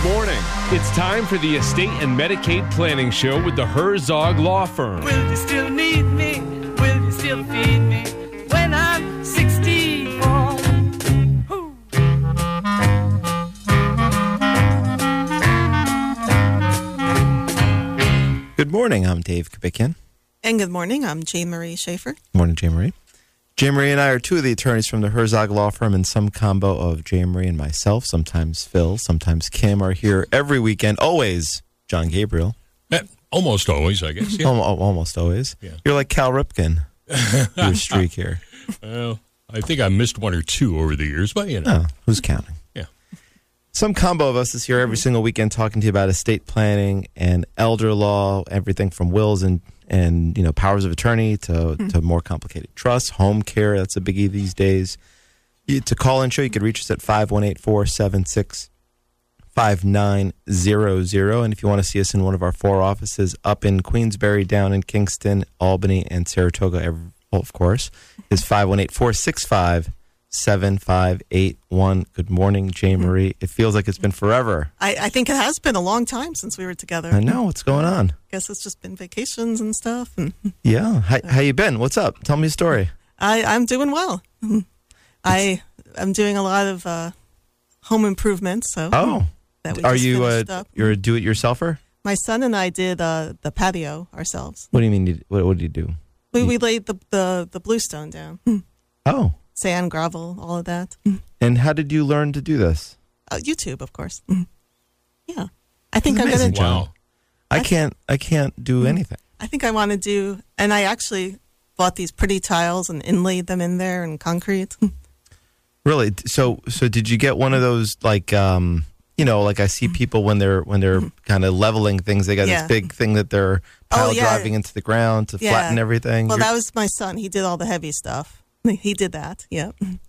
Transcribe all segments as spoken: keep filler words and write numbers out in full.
morning. It's time for the Estate and Medicaid Planning Show with the Herzog Law Firm. Will you still need me? Will you still feed me when I'm sixty-four? Ooh. Good morning. I'm Dave Kabikian. And good morning. I'm Jane Marie Schaefer. Good morning, Jane Marie. Jane Marie and I are two of the attorneys from the Herzog Law Firm, and some combo of Jane Marie and myself, sometimes Phil, sometimes Kim, are here every weekend. Always John Gabriel. Eh, almost always, I guess. Yeah. Al- almost always. Yeah. You're like Cal Ripken. Your streak here. Well, I think I missed one or two over the years, but you know. Oh, who's counting? Yeah. Some combo of us is here every single weekend talking to you about estate planning and elder law, everything from wills and and you know powers of attorney to, mm-hmm. to more complicated trusts, home care. That's a biggie these days. You, to call in show, you could reach us at five one eight, four seven six, five nine zero zero. And if you want to see us in one of our four offices up in Queensbury, down in Kingston, Albany, and Saratoga, every, well, of course, is five one eight, four six five, seven five eight one. Good morning, Jane Marie. It feels like it's been forever. I, I think it has been a long time since we were together. I know. What's going on? I guess it's just been vacations and stuff. And Yeah. How, how you been? What's up? Tell me a story. I, I'm doing well. I, I'm doing a lot of uh, home improvements. So Oh. that we Are just you finished a, up. you're a do-it-yourselfer? My son and I did uh, the patio ourselves. What do you mean? You, what, what do you do? We, we laid the, the, the bluestone down. Oh. Sand, gravel, all of that. And how did you learn to do this? Uh, YouTube, of course. Yeah. I think That's I'm amazing, going to... John. Wow. I can't I can't do anything. I think I want to do, and I actually bought these pretty tiles and inlaid them in there in concrete. Really? So so did you get one of those like um you know, like I see people when they're when they're kind of leveling things, they got Yeah. this big thing that they're pile Oh, yeah. driving into the ground to Yeah. flatten everything. Well, You're- that was my son. He did all the heavy stuff. He did that. Yeah.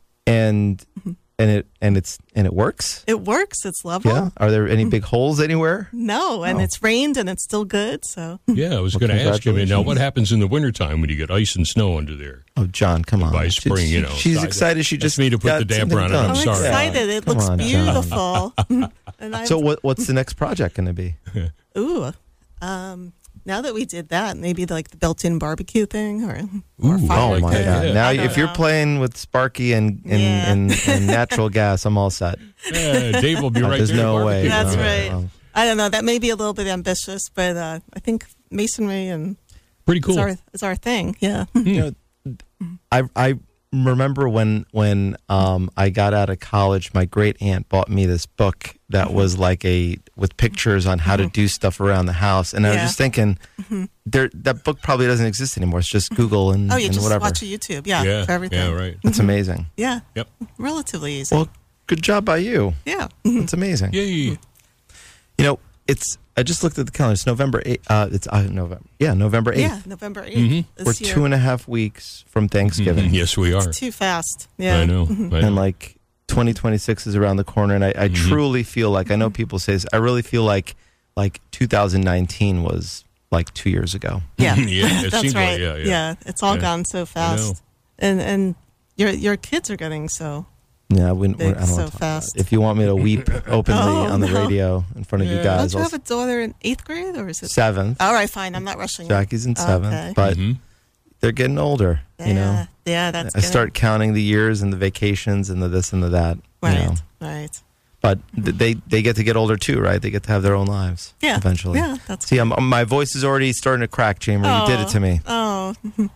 and and it and it's and it works? It works. It's level. Yeah. Are there any big holes anywhere? No, and Oh. it's rained and it's still good. So Yeah, I was Well, going to ask you, I mean, now congratulations. what happens in the wintertime when you get ice and snow under there? Oh, John, come on. By She- spring, you she- know. She's So I- excited. She that's just me to put got the damper something on it. done. I'm I'm sorry. excited. It Come looks on, John. beautiful. and I So what what's the next project going to be? ooh, um, now that we did that, maybe like the built-in barbecue thing, or or Ooh, fire Oh like my pit. that, God! yeah. Now, I don't if you're know. playing with Sparky and and, Yeah. and, and natural gas, I'm all set. Yeah, Dave will be Uh, right There's there. no to way. barbecue. That's no, right. no. I don't know. That may be a little bit ambitious, but uh, I think masonry and Pretty it's cool. our it's our thing. Yeah. You know, I I remember when when um I got out of college, my great aunt bought me this book that was like a with pictures on how to do stuff around the house, and I was Yeah. just thinking, there that book probably doesn't exist anymore. It's just Google and, Oh, you and just whatever. watch a YouTube. Yeah, Yeah, for everything. yeah, right. It's amazing. Yeah. Yep. Relatively easy. Well, good job by you. yeah. It's amazing. Yay. You know, it's. I just looked at the calendar. It's November eighth. Uh, it's uh, November. Yeah, November eighth. Yeah, November eighth. Mhm. This We're year. two and a half weeks from Thanksgiving. Mhm. Yes, we are. It's too fast. Yeah. I know. I And know. like twenty twenty-six is around the corner, and I, I Mhm. truly feel like I know people say this. I really feel like like two thousand nineteen was like two years ago. Yeah. Yeah, it That's seems like- right. yeah, yeah. It's all Yeah. gone so know. fast. And and your your kids are getting so Yeah, we, we're, I Big, don't so want to talk about fast. it. If you want me to weep openly Oh, on the no. radio in front of you Yeah. guys, Don't you I'll have a daughter in eighth grade or is it seventh. all right, fine. I'm not rushing you. Jackie's in seventh, Okay. but Mhm. they're getting older. Yeah, You know, yeah, that's I gonna- start counting the years and the vacations and the this and the that. right, You know. right. But th- they they get to get older too, right? They get to have their own lives. Yeah, eventually. Yeah, that's See, I'm, my voice is already starting to crack, Jamie. You did it to me. Oh,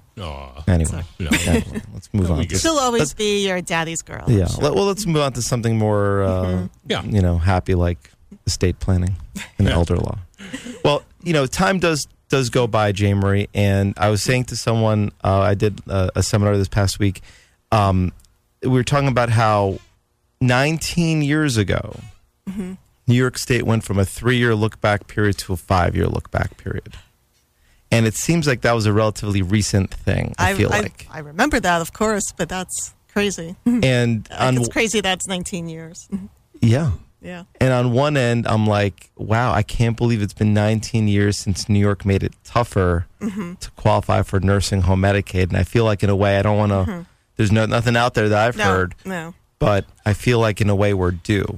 Aw. Anyway, No. anyway, let's move No, on. we to- get- she'll always let's- be your daddy's girl. Yeah. Let, well, let's move on to something more, uh, Mm-hmm. Yeah. you know, happy like estate planning and Yeah. elder law. Well, you know, time does does go by, Jane Marie, and I was saying to someone, uh, I did a, a seminar this past week. Um, we were talking about how nineteen years ago, Mm-hmm. New York State went from a three-year look-back period to a five-year look-back period. And it seems like that was a relatively recent thing, I, feel I, like. I remember that, of course, but that's crazy. And Like, on, it's crazy that's nineteen years. yeah. Yeah. And on one end, I'm like, wow, I can't believe it's been nineteen years since New York made it tougher Mm-hmm. to qualify for nursing home Medicaid. And I feel like, in a way, I don't want to, there's no nothing out there that I've No, heard, no. but I feel like, in a way, we're due.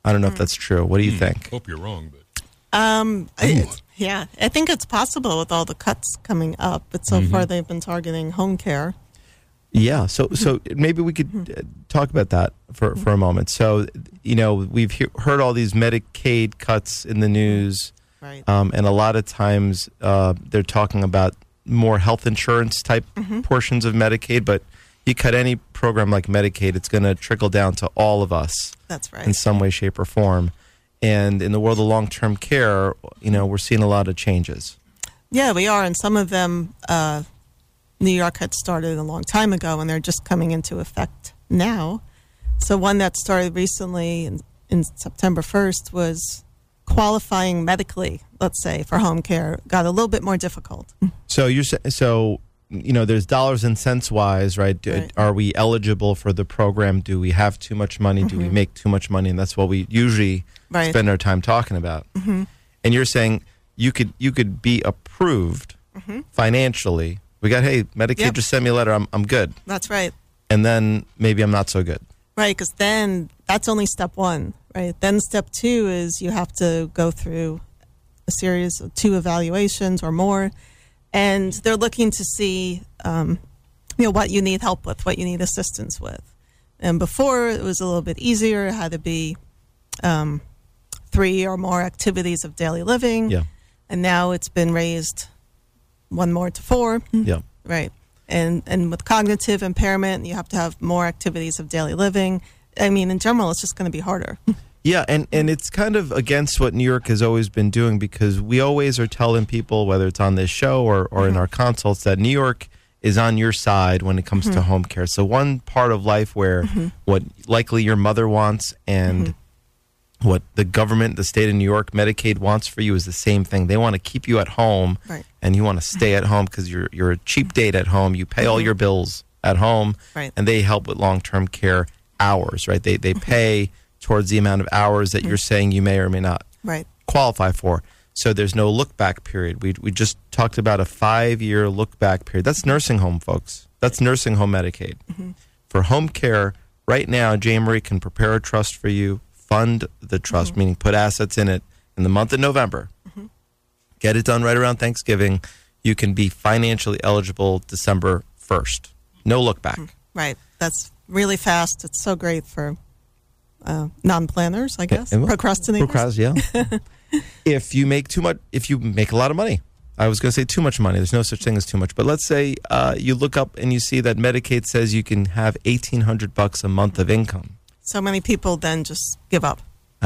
I don't know if that's true. What do you think? Hope you're wrong, but Um, I, yeah, I think it's possible with all the cuts coming up, but so far they've been targeting home care. Yeah, so so maybe we could uh, talk about that for, for a moment. So, you know, we've he- heard all these Medicaid cuts in the news, Right. um, and a lot of times uh, they're talking about more health insurance type portions of Medicaid, but you cut any program like Medicaid, it's going to trickle down to all of us That's right. in some way, shape, or form. And in the world of long-term care, you know, we're seeing a lot of changes. Yeah, we are, and some of them, uh, New York had started a long time ago, and they're just coming into effect now. So one that started recently in, in September first was qualifying medically, let's say, for home care got a little bit more difficult. So you're sa- so you know there's dollars and cents wise, right? Do, Right. Are we eligible for the program? Do we have too much money? Do we make too much money? And that's what we usually Right. spend our time talking about. And you're saying you could you could be approved financially. We got hey Medicaid, Yep. just send me a letter. I'm I'm good. That's right. And then maybe I'm not so good. Right, because then that's only step one, right? Then step two is you have to go through a series of two evaluations or more, and they're looking to see, um, you know, what you need help with, what you need assistance with. And before it was a little bit easier; it had to be um, three or more activities of daily living. Yeah. And now it's been raised one more to four. Yeah. Right. And and with cognitive impairment, you have to have more activities of daily living. I mean, in general, it's just going to be harder. Yeah, and, and it's kind of against what New York has always been doing, because we always are telling people, whether it's on this show or, or in our consults, that New York is on your side when it comes to home care. So one part of life where what likely your mother wants and what the government, the state of New York, Medicaid wants for you is the same thing. They want to keep you at home, Right. and you want to stay at home because you're you're a cheap date at home. You pay all your bills at home, Right. and they help with long-term care hours, right? They they pay towards the amount of hours that you're saying you may or may not Right. qualify for. So there's no look-back period. We we just talked about a five-year look-back period. That's nursing home, folks. That's nursing home Medicaid. For home care, right now, Jane Marie can prepare a trust for you, fund the trust, meaning put assets in it in the month of November. Get it done right around Thanksgiving. You can be financially eligible December first. No look-back. Right. That's really fast. It's so great for uh, non-planners, I guess, And well, procrastinators. Procrast- yeah. If you make too much, if you make a lot of money, I was going to say too much money. There's no such thing as too much. But let's say uh, you look up and you see that Medicaid says you can have eighteen hundred bucks a month of income. So many people then just give up.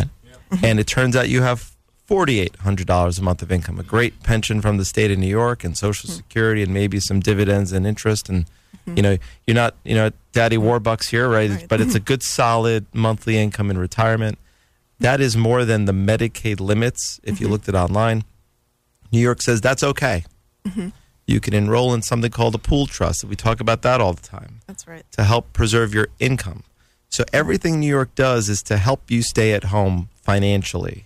And it turns out you have forty-eight hundred dollars a month of income, a great pension from the state of New York and Social Security and maybe some dividends and interest. And, you know, you're not, you know, Daddy Warbucks here, right? Right. But it's a good, solid monthly income in retirement. That is more than the Medicaid limits if you looked at online. New York says that's okay. You can enroll in something called a pool trust. We talk about that all the time That's right. to help preserve your income. So everything New York does is to help you stay at home financially.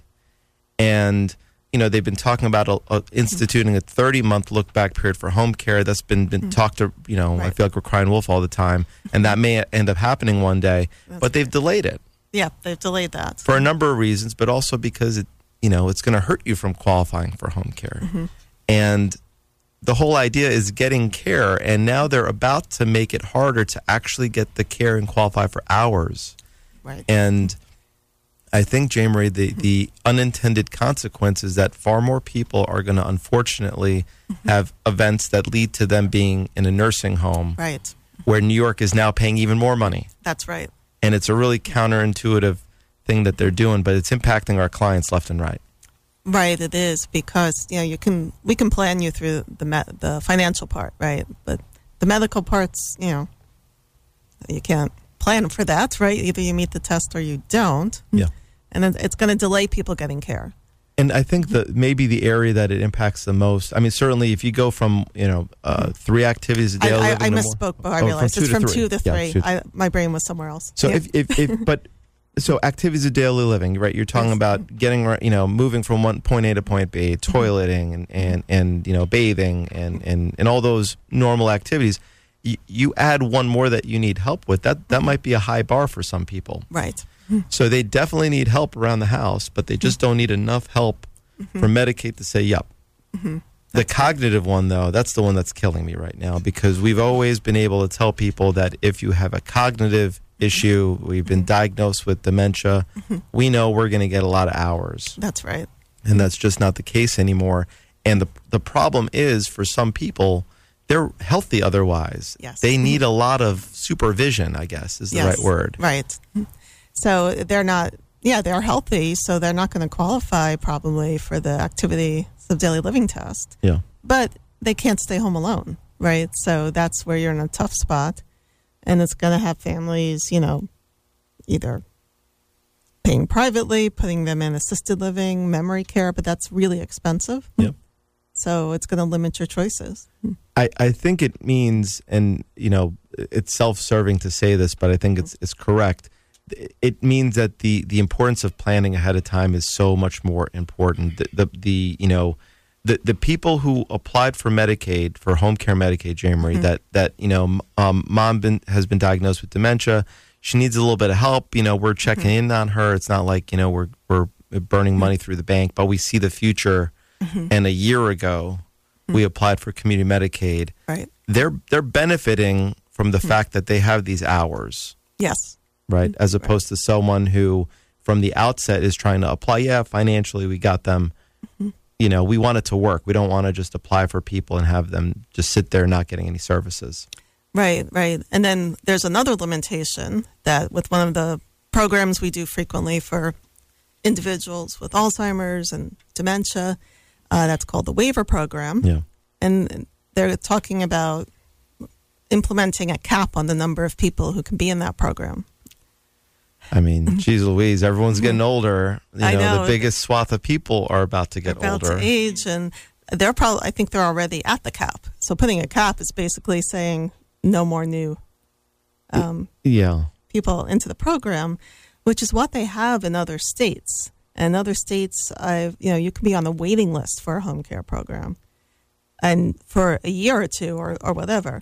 And, you know, they've been talking about a, a, instituting a thirty-month look-back period for home care. That's been, been talked to, you know, I Right. feel like we're crying wolf all the time. And that may end up happening one day. But they've delayed it Yeah, they've delayed that. for a number of reasons, but also because, it, you know, it's going to hurt you from qualifying for home care. And the whole idea is getting care, and now they're about to make it harder to actually get the care and qualify for hours. Right. And I think, Jane Marie, the, the unintended consequence is that far more people are going to unfortunately have events that lead to them being in a nursing home, Right. where New York is now paying even more money. That's right. And it's a really counterintuitive thing that they're doing, but it's impacting our clients left and right. Right, it is, because you know you can we can plan you through the me- the financial part, right? But the medical parts, you know, you can't plan for that, right? Either you meet the test or you don't. Yeah. And it- it's going to delay people getting care. And I think that maybe the area that it impacts the most, I mean, certainly if you go from, you know, uh, three activities a day. I, I, living I to more- misspoke, but I Oh, realized it's to from three. two to Yeah, three. two to- I, my brain was somewhere else. So Yeah. if, if, if, but, so activities of daily living, right? You're talking Yes. about getting, you know, moving from one point A to point B, toileting and, and, and you know, bathing and, and, and all those normal activities. You, you add one more that you need help with. That that might be a high bar for some people. Right. So they definitely need help around the house, but they just don't need enough help Mm-hmm. for Medicaid to say, yep. Mm-hmm. The cognitive one, though, that's the one that's killing me right now, because we've always been able to tell people that if you have a cognitive issue, we've been diagnosed with dementia, Mm-hmm. we know we're going to get a lot of hours. That's right. And that's just not the case anymore. And the the problem is, for some people, they're healthy otherwise. Yes. They need a lot of supervision, I guess, is the Yes, right word. Right. So they're not, yeah, they're healthy, so they're not going to qualify probably for the activities of daily living test. Yeah. But they can't stay home alone, right? So that's where you're in a tough spot. And it's going to have families, you know, either paying privately, putting them in assisted living, memory care, but that's really expensive. Yeah. So it's going to limit your choices. I, I think it means, and you know, it's self-serving to say this, but I think it's it's correct. It means that the, the importance of planning ahead of time is so much more important. The the, the you know, the the people who applied for Medicaid, for home care Medicaid, Jane Marie, mm-hmm. that that you know, um, mom been, has been diagnosed with dementia. She needs a little bit of help. You know, we're checking mm-hmm. in on her. It's not like, you know, we're we're burning money through the bank, but we see the future. Mm-hmm. And a year ago, mm-hmm. we applied for community Medicaid. Right. They're they're benefiting from the mm-hmm. fact that they have these hours. Yes. Right. Mm-hmm. As opposed right. to someone who, from the outset, is trying to apply. Yeah, financially, we got them. Mm-hmm. You know, we want it to work. We don't want to just apply for people and have them just sit there not getting any services. Right, right. And then there's another limitation that with one of the programs we do frequently for individuals with Alzheimer's and dementia, uh, that's called the waiver program. Yeah. And they're talking about implementing a cap on the number of people who can be in that program. I mean, geez Louise, everyone's getting older. You know, I know. The biggest swath of people are about to get they're about older. to age, and they're probably, I think they're already at the cap. So putting a cap is basically saying no more new um, yeah. people into the program, which is what they have in other states. And other states, I've, you know, you can be on the waiting list for a home care program, and for a year or two or, or whatever.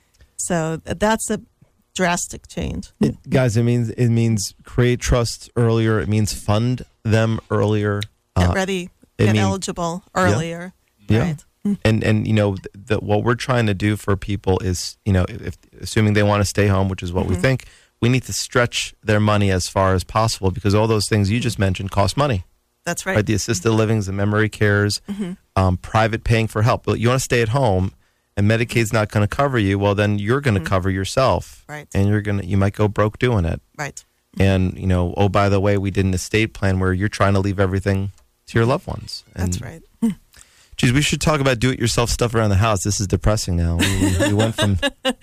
So that's a drastic change. It, guys, it means it means create trust earlier. It means fund them earlier. Get uh, ready, get mean, eligible earlier. Yeah. Right. Yeah. And and you know, the, the, what we're trying to do for people is, you know, if assuming they want to stay home, which is what mm-hmm. we think, we need to stretch their money as far as possible, because all those things you just mentioned cost money. That's right. Right? The assisted livings, the memory cares, mm-hmm. um, private paying for help. But you want to stay at home, and Medicaid's not going to cover you. Well, then you're going to mm-hmm. cover yourself, right? And you're gonna you might go broke doing it, right? And you know, oh, by the way, we did an estate plan where you're trying to leave everything to your loved ones. And, that's right. Geez, we should talk about do-it-yourself stuff around the house. This is depressing now. We, we went from...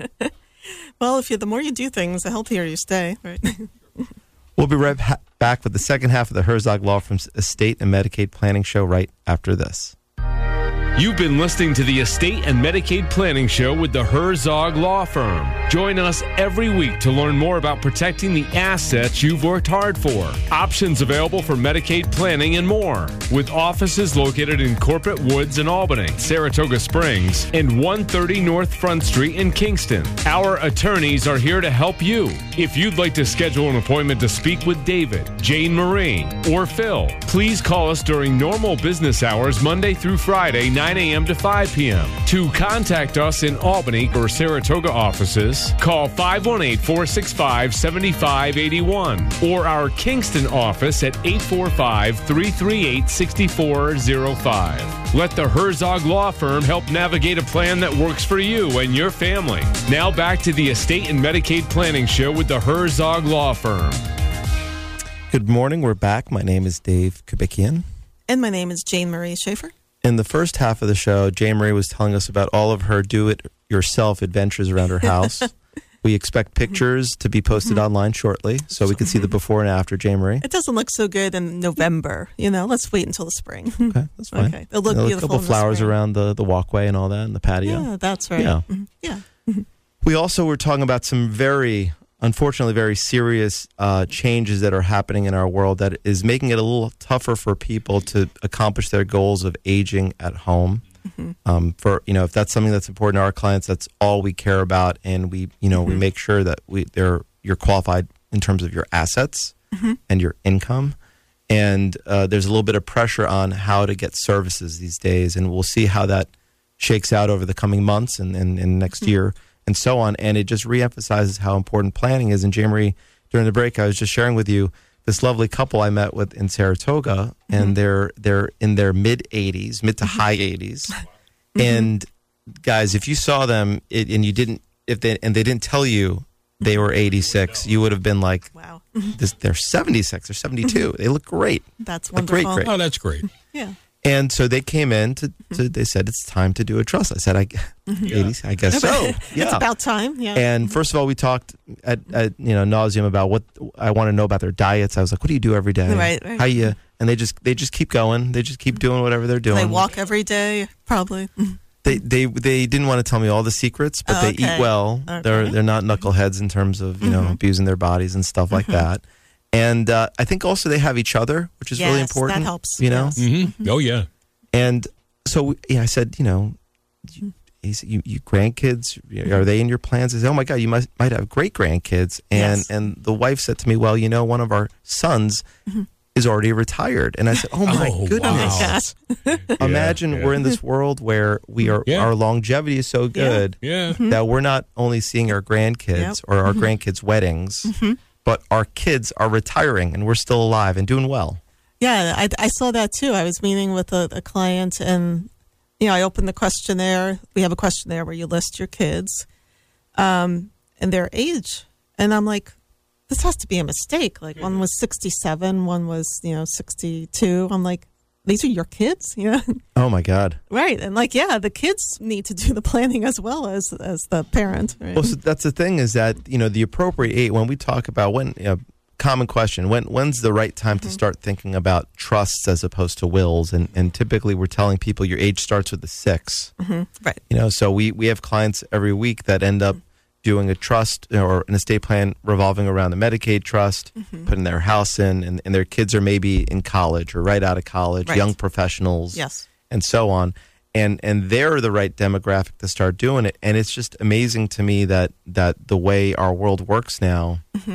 Well, if you the more you do things, the healthier you stay, right? We'll be right ha- back with the second half of the Herzog Law Firm's Estate and Medicaid Planning Show right after this. You've been listening to the Estate and Medicaid Planning Show with the Herzog Law Firm. Join us every week to learn more about protecting the assets you've worked hard for. Options available for Medicaid planning and more. With offices located in Corporate Woods in Albany, Saratoga Springs, and one thirty North Front Street in Kingston. Our attorneys are here to help you. If you'd like to schedule an appointment to speak with David, Jane Marie, or Phil, please call us during normal business hours Monday through Friday, nine a.m. to five p.m. To contact us in Albany or Saratoga offices, call five one eight, four six five, seven five eight one or our Kingston office at eight four five, three three eight, six four zero five. Let the Herzog Law Firm help navigate a plan that works for you and your family. Now back to the Estate and Medicaid Planning Show with the Herzog Law Firm. Good morning. We're back. My name is Dave Kubikian. And my name is Jane Marie Schaefer. In the first half of the show, Jane Marie was telling us about all of her do-it-yourself adventures around her house. We expect pictures to be posted mm-hmm. online shortly, so we can see the before and after, Jane Marie. It doesn't look so good in November. You know, let's wait until the spring. Okay, that's fine. Okay, it'll look There'll beautiful. A couple in the flowers spring. around the, the walkway and all that, and the patio. Yeah, that's right. Yeah. Mm-hmm. Yeah. We also were talking about some very, unfortunately, very serious uh, changes that are happening in our world that is making it a little tougher for people to accomplish their goals of aging at home. Mm-hmm. Um, for you know, if that's something that's important to our clients, that's all we care about, and we, you know, mm-hmm. we make sure that we they're you're qualified in terms of your assets. Mm-hmm. and your income. And uh, there's a little bit of pressure on how to get services these days. And we'll see how that shakes out over the coming months and, and, and next Mm-hmm. year and so on. And it just reemphasizes how important planning is. And Jamie, during the break, I was just sharing with you this lovely couple I met with in Saratoga, Mm-hmm. and they're they're in their mid eighties, mid to high eighties. Mm-hmm. And guys, if you saw them it, and you didn't, if they and they didn't tell you they were eighty-six, you would have been like, Wow. this, they're seventy-six or seventy-two. They look great. That's Look great, wonderful. great. Oh, that's great. Yeah. And so they came in to, to they said it's time to do a trust. I said, I, eighties, I guess so. It's Yeah. about time. Yeah. And first of all, we talked at, at you know nauseum about what I want to know about their diets. I was like, what do you do every day? Right, right. How you? And they just they just keep going. They just keep doing whatever they're doing. They walk every day, probably. They they they didn't want to tell me all the secrets, but they Okay. eat well. They're Okay. they're not knuckleheads in terms of you know abusing their bodies and stuff like that. And uh, I think also they have each other, which is really Yes, that important. helps, You know. yes. Mm-hmm. Oh, yeah. And so we- yeah, I said, you know, you, he said, you, you grandkids, are they in your plans? I said, oh my God, you must might have great grandkids. And Yes. and the wife said to me, well, you know, one of our sons is already retired. And I said, oh my Oh, goodness. wow. Imagine yeah. we're in this world where we are Yeah. our longevity is so good Yeah. that we're not only seeing our grandkids Yep. or our grandkids' weddings, but our kids are retiring and we're still alive and doing well. Yeah, I, I saw that too. I was meeting with a, a client, and you know, I opened the questionnaire. We have a questionnaire where you list your kids, um, and their age, and I'm like, this has to be a mistake. Like one was sixty-seven, one was you know sixty-two. I'm like, these are your kids, you know? Oh my God. Right, and like, yeah, the kids need to do the planning as well as as the parent. Right? Well, so that's the thing is that, you know, the appropriate age, when we talk about when, you know, common question, when when's the right time to start thinking about trusts as opposed to wills? And, and typically we're telling people your age starts with a six. Right. You know, so we, we have clients every week that end up doing a trust or an estate plan revolving around the Medicaid trust, putting their house in, and, and their kids are maybe in college or right out of college, Right. young professionals, Yes. and so on. And and they're the right demographic to start doing it. And it's just amazing to me that that the way our world works now,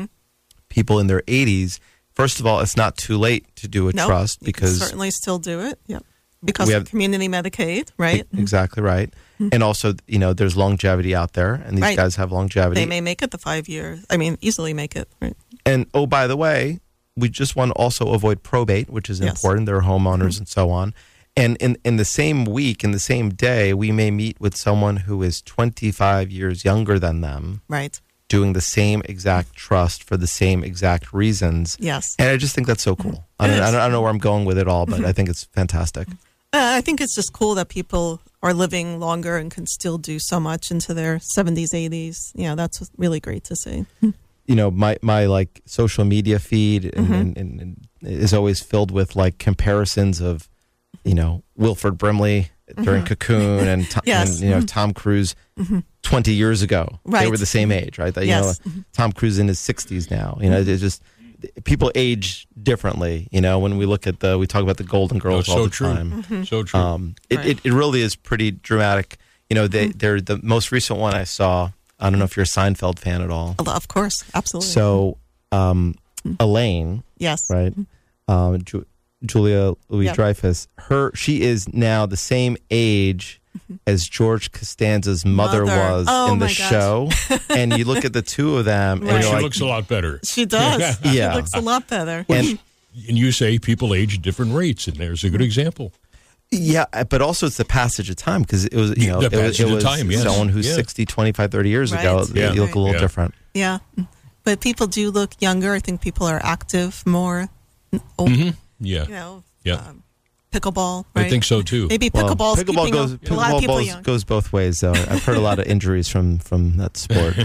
people in their eighties, first of all, it's not too late to do a No, trust you can because certainly still do it. Yep. Because We of have- community Medicaid, right? E- exactly right. And also, you know, there's longevity out there, and these Right. guys have longevity. They may make it the five years. I mean, easily make it. Right. And oh, by the way, we just want to also avoid probate, which is Yes. important. They're homeowners and so on. And in, in the same week, in the same day, we may meet with someone who is twenty-five years younger than them, Right. doing the same exact trust for the same exact reasons. Yes. And I just think that's so cool. I don't, I don't, I don't know where I'm going with it all, but I think it's fantastic. Uh, I think it's just cool that people are living longer and can still do so much into their seventies, eighties. You know, that's really great to see. You know, my, my like social media feed and, and, and, and is always filled with like comparisons of, you know, Wilford Brimley during Cocoon and, Tom, Yes. and you know Tom Cruise twenty years ago. They Right. were the same age, right? That, Yes. You know, Tom Cruise in his sixties now. You know, it's just people age differently. You know, when we look at the we talk about the Golden Oh, Girls all so the true. time. So true. Um, it, Right. it, it really is pretty dramatic. You know, they they're the most recent one I saw. I don't know if you're a Seinfeld fan at all. Of course. Absolutely. So, um, Elaine, yes. right? Um, Ju- Julia Louis Yep. Dreyfus. Her, she is now the same age as George Costanza's mother, Mother. was Oh, in the my gosh. show. And you look at the two of them, and Right. you're she like, looks a lot better. She does. Yeah. She looks a lot better. and And you say people age at different rates, and there's a good example. yeah, but also it's the passage of time because it was, you know, The it was, passage it of was time, yes. someone who's Yeah. sixty, twenty-five, thirty years ago. Right. They Yeah. look a little Yeah. different. Yeah. But people do look younger. I think people are active more. Oh, Yeah. You know, Yeah. um, pickleball, right? I think so too. Maybe Well, pickleball's pickleball keeping goes, a, a lot of pickleball people goes, young. goes both ways, though. I've heard a lot of injuries from, from that sport.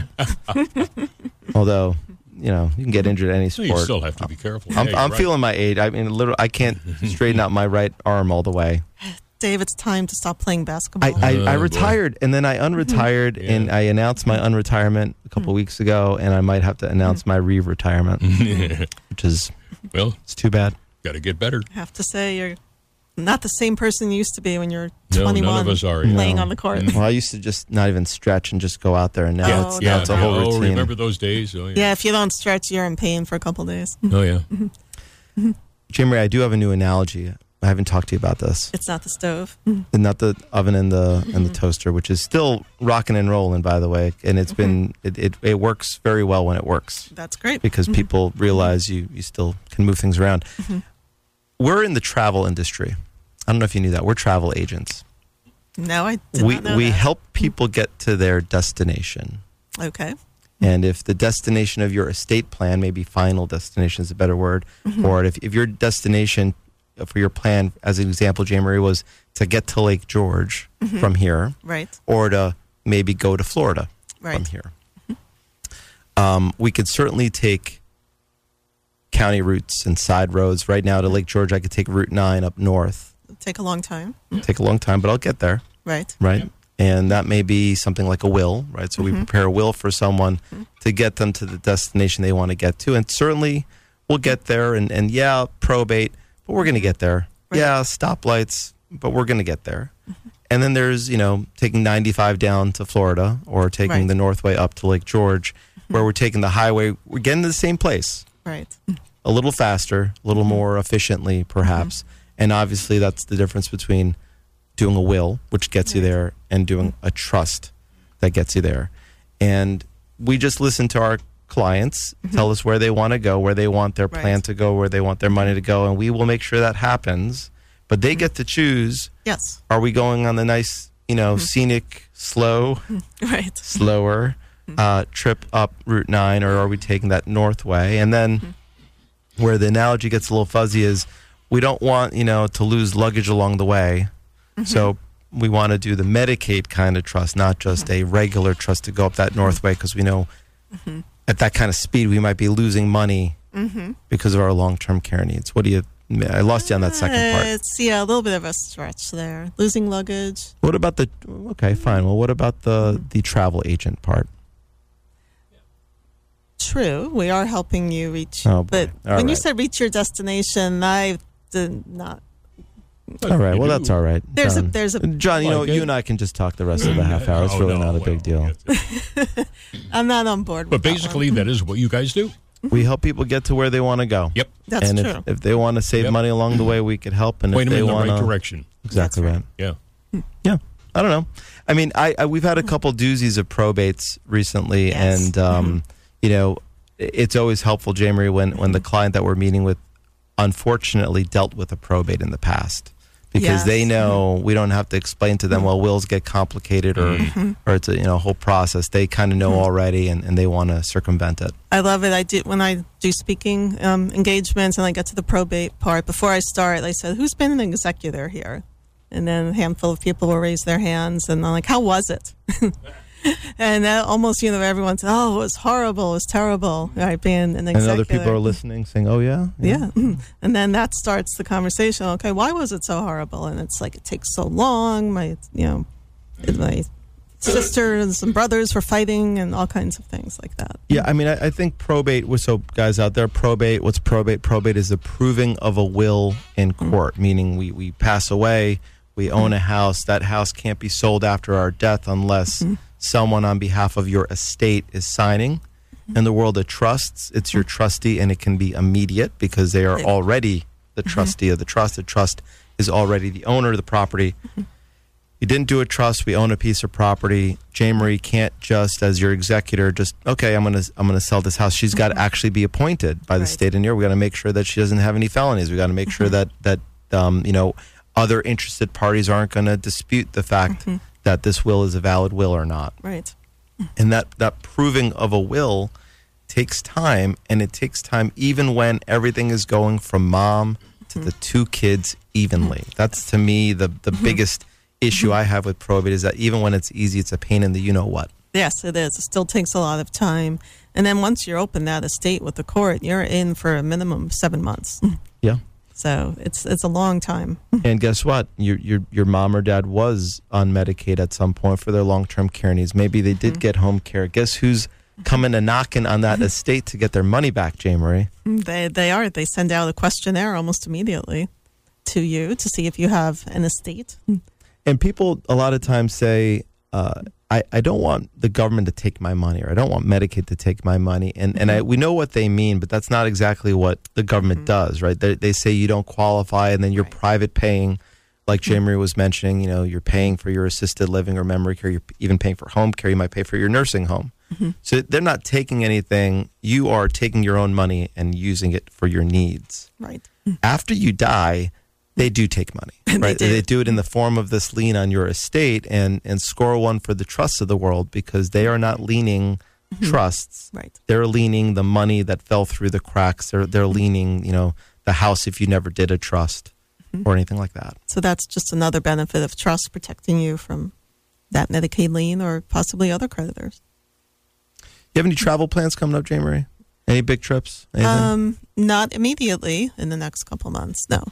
Although, you know, you can get injured at any So sport. you still have to be careful. I'm, Yeah, you're I'm right. feeling my age. I mean, literally, I can't straighten out my right arm all the way. Dave, it's time to stop playing I, basketball. I, I Oh, boy. retired, and then I unretired, Yeah. and I announced my unretirement a couple weeks ago, and I might have to announce my re-retirement, which is Well, it's too bad. got to get better. I have to say, you're Not the same person you used to be when you're No, twenty-one, none of us are, yeah. laying No. on the court. Well, I used to just not even stretch and just go out there, and now Yeah, it's, yeah, now it's a whole oh, routine. remember those days? Oh, yeah. Yeah, if you don't stretch, you're in pain for a couple days. Oh, yeah. Jim Ray, I do have a new analogy. I haven't talked to you about this. It's not the stove. And not the oven and the and the toaster, which is still rocking and rolling, by the way. And it's been it, it it works very well when it works That's great. because people realize you you still can move things around. We're in the travel industry. I don't know if you knew that. We're travel agents. No, I did we not know we that. help people get to their destination. Okay. And if the destination of your estate plan, maybe final destination is a better word, or if, if your destination for your plan, as an example, Jay Marie, was to get to Lake George from here, Right. or to maybe go to Florida Right. from here, um, we could certainly take county routes and side roads. Right now to Lake George, I could take Route nine up north. It'll take a long time. Take a long time, but I'll get there. Right. Right. And that may be something like a will, right? So we prepare a will for someone to get them to the destination they want to get to. And certainly we'll get there. And, and yeah, probate, but we're going to get there. Right. Yeah, stoplights, but we're going to get there. And then there's, you know, taking ninety-five down to Florida or taking Right. the Northway up to Lake George, where we're taking the highway. We're getting to the same place, Right. a little faster, a little more efficiently, perhaps. And obviously that's the difference between doing a will, which gets you Right. there, and doing a trust that gets you there. And we just listen to our clients, tell us where they want to go, where they want their plan Right. to go, where they want their money to go, and we will make sure that happens. But they get to choose, Yes. are we going on the nice, you know, scenic, slow, Right. slower uh, trip up Route nine, or are we taking that north way? And then where the analogy gets a little fuzzy is we don't want, you know, to lose luggage along the way. So we want to do the Medicaid kind of trust, not just a regular trust to go up that north way, because we know at that kind of speed we might be losing money because of our long-term care needs. What do you, I lost you on that second Uh, part. It's, yeah, a little bit of a stretch there. Losing luggage. What about the, okay, fine. Well, what about the, the travel agent part? True. We are helping you reach. Oh, boy. But All when you right. said reach your destination, I did not. All right. You Well, do. that's all right. There's a John. there's a. John, you know, Like you it. and I can just talk the rest of the half hour. It's Oh, really no, not a well, big deal. yes. I'm not on board. But With basically, that is what you guys do. We help people get to where they want to go. Yep. that one. and that's if, true. if they want to save Yep. money along the way, we could help. And Point if them they in the want right to, direction. exactly That's right. Yeah. Yeah, I don't know. I mean, I, I we've had a couple doozies of probates recently, Yes. and um, you know, i- it's always helpful, Jamie, when when the client that we're meeting with, unfortunately, dealt with a probate in the past. Because Yes. they know we don't have to explain to them, well, wills get complicated or or it's a you know whole process. They kind of know already, and, and they want to circumvent it. I love it. I do when I do speaking um, engagements and I get to the probate part. Before I start, I said, "Who's been an executor here?" And then a handful of people will raise their hands, and I'm like, "How was it?" And that almost, you know, everyone's, "Oh, it was horrible. It was terrible." Right, being an And executor. other people are listening, saying, "Oh yeah, Yeah. And then that starts the conversation. Okay, why was it so horrible? And it's like, it takes so long. My, you know, my sisters and brothers were fighting and all kinds of things like that. Yeah, I mean, I, I think probate was, so guys out there, probate, what's probate? Probate is the proving of a will in court, meaning we, we pass away, we own a house. That house can't be sold after our death unless someone on behalf of your estate is signing. In the world of trusts, it's your trustee, and it can be immediate because they are already the trustee of the trust. The trust is already the owner of the property. You didn't do a trust. We own a piece of property. Jay Marie can't just, as your executor, just okay. I'm gonna I'm gonna sell this house. She's got to actually be appointed by the Right. state of New York. We got to make sure that she doesn't have any felonies. We got to make sure that that um, you know other interested parties aren't going to dispute the fact that this will is a valid will or not. Right. And that that proving of a will takes time, and it takes time even when everything is going from mom to the two kids evenly. That's to me the the biggest issue I have with probate is that even when it's easy, it's a pain in the you know what. Yes, it is. It still takes a lot of time. And then once you're open that estate with the court, you're in for a minimum of seven months. Yeah. So it's it's a long time. And guess what? Your your your mom or dad was on Medicaid at some point for their long term care needs. Maybe they did get home care. Guess who's coming and knocking on that estate to get their money back, Jay Marie? They they are. They send out a questionnaire almost immediately to you to see if you have an estate. And people a lot of times say, uh, I, I don't want the government to take my money, or I don't want Medicaid to take my money. And and I, we know what they mean, but that's not exactly what the government mm-hmm. does, right? They, they say you don't qualify, and then you're right. private paying, like mm-hmm. J-Marie was mentioning, you know, you're paying for your assisted living or memory care. You're even paying for home care. You might pay for your nursing home. Mm-hmm. So they're not taking anything. You are taking your own money and using it for your needs. Right. After you die, they do take money, right? they, do. they do it in the form of this lien on your estate, and, and score one for the trusts of the world, because they are not leaning mm-hmm. trusts. Right. They're leaning the money that fell through the cracks. They're, they're leaning, you know, the house if you never did a trust mm-hmm. or anything like that. So that's just another benefit of trust, protecting you from that Medicaid lien or possibly other creditors. You have any travel plans coming up, J-Marie? Any big trips? Anything? Um, not immediately in the next couple months, no.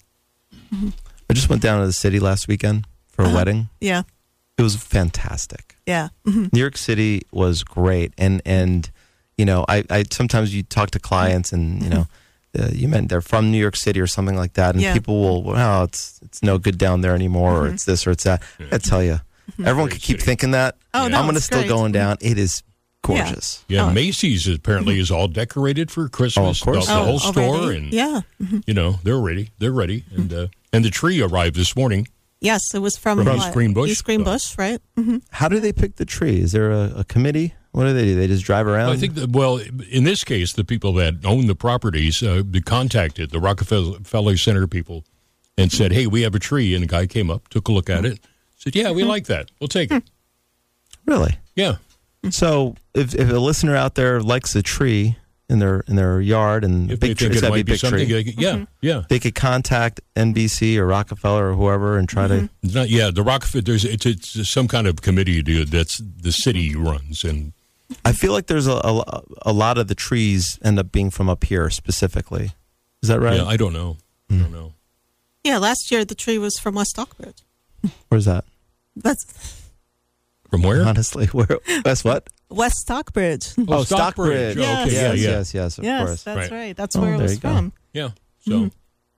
Mm-hmm. I just went down to the city last weekend for a uh-huh. wedding. Yeah. It was fantastic. Yeah. Mm-hmm. New York City was great. And, and you know, I, I sometimes you talk to clients and, you know, uh, you meant they're from New York City or something like that. And yeah. people will, well, it's it's no good down there anymore, mm-hmm. or it's this or it's that. Yeah. I tell you, mm-hmm. everyone could keep thinking that. Oh, yeah. no, I'm going to it's still great. going down. It is gorgeous. Yeah, Oh. Macy's apparently Mm-hmm. is all decorated for Christmas. Oh, of course. The, the Oh, whole store, already? and Yeah. Mm-hmm. you know they're ready. They're ready, and uh, and the tree arrived this morning. Yes, it was from, From what? East Greenbush. East Greenbush, right? Mm-hmm. How do they pick the tree? Is there a, a committee? What do they do? They just drive around? Well, I think that, well, in this case, the people that own the properties uh, they contacted the Rockefeller Center people and said, "Hey, we have a tree," and the guy came up, took a look at it, said, "Yeah, we like that. We'll take it." Really? Yeah. So if, if a listener out there likes a tree in their in their yard, and If big they tree, think it's it gotta be might a be big something, tree, they could- yeah, Mm-hmm. yeah. they could contact N B C or Rockefeller or whoever and try to. It's not, yeah, the Rockefeller, there's, it's, it's some kind of committee dude that's the city runs, and I feel like there's a, a a lot of the trees end up being from up here specifically. Is that right? yeah, I don't know. I don't know. Yeah, last year the tree was from West Stockbridge. Where's that? That's From where? Honestly, where? That's what? West Stockbridge. Oh, Stockbridge. Oh, Yes. okay, yeah, yes, yeah. yes, yes, of yes, course. that's Right. right. That's Oh, where it there was you go. from. Yeah. So,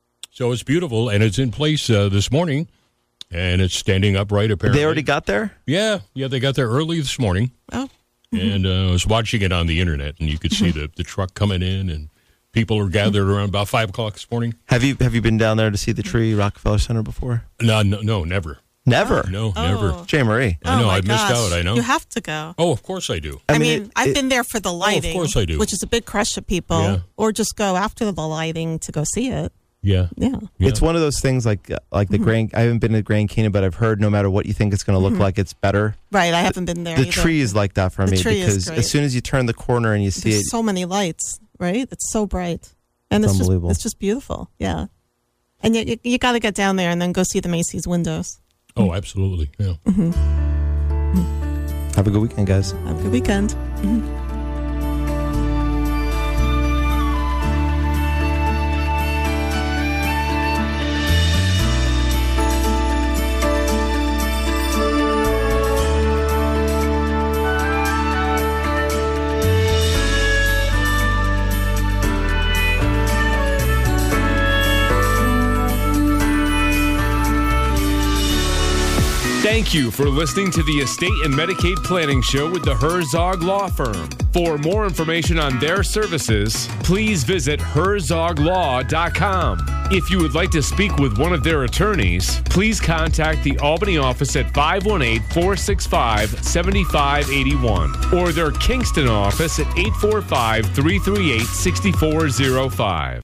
so it's beautiful, and it's in place uh, this morning, and it's standing upright. Apparently, They already got there? Yeah, yeah, they got there early this morning, Oh, and uh, I was watching it on the internet, and you could see the, the truck coming in, and people are gathered around about five o'clock this morning. Have you have you been down there to see the tree, Rockefeller Center, before? No, no, no, never. Never. No, Oh. never. J-Marie. I know, oh my I missed gosh. out. I know. You have to go. Oh, of course I do. I, I mean, mean, it- I've it- been there for the lighting, course I do. which is a big crush of people, Yeah. or just go after the lighting to go see it. Yeah. Yeah. Yeah. It's one of those things like like the Grand. I haven't been to Grand Canyon, but I've heard no matter what you think it's going to look like, it's better. Right. I haven't been there The either. tree is like that for The me tree is because great. as soon as you turn the corner and you see There's it, so many lights, right? It's so bright. And It's it's, just, unbelievable. it's just beautiful. Yeah. And you, you, you got to get down there and then go see the Macy's windows. Oh, absolutely. Yeah. have a good weekend, guys. Have a good weekend. Thank you for listening to the Estate and Medicaid Planning Show with the Herzog Law Firm. For more information on their services, please visit herzog law dot com. If you would like to speak with one of their attorneys, please contact the Albany office at five one eight, four six five, seven five eight one or their Kingston office at eight four five, three three eight, six four zero five.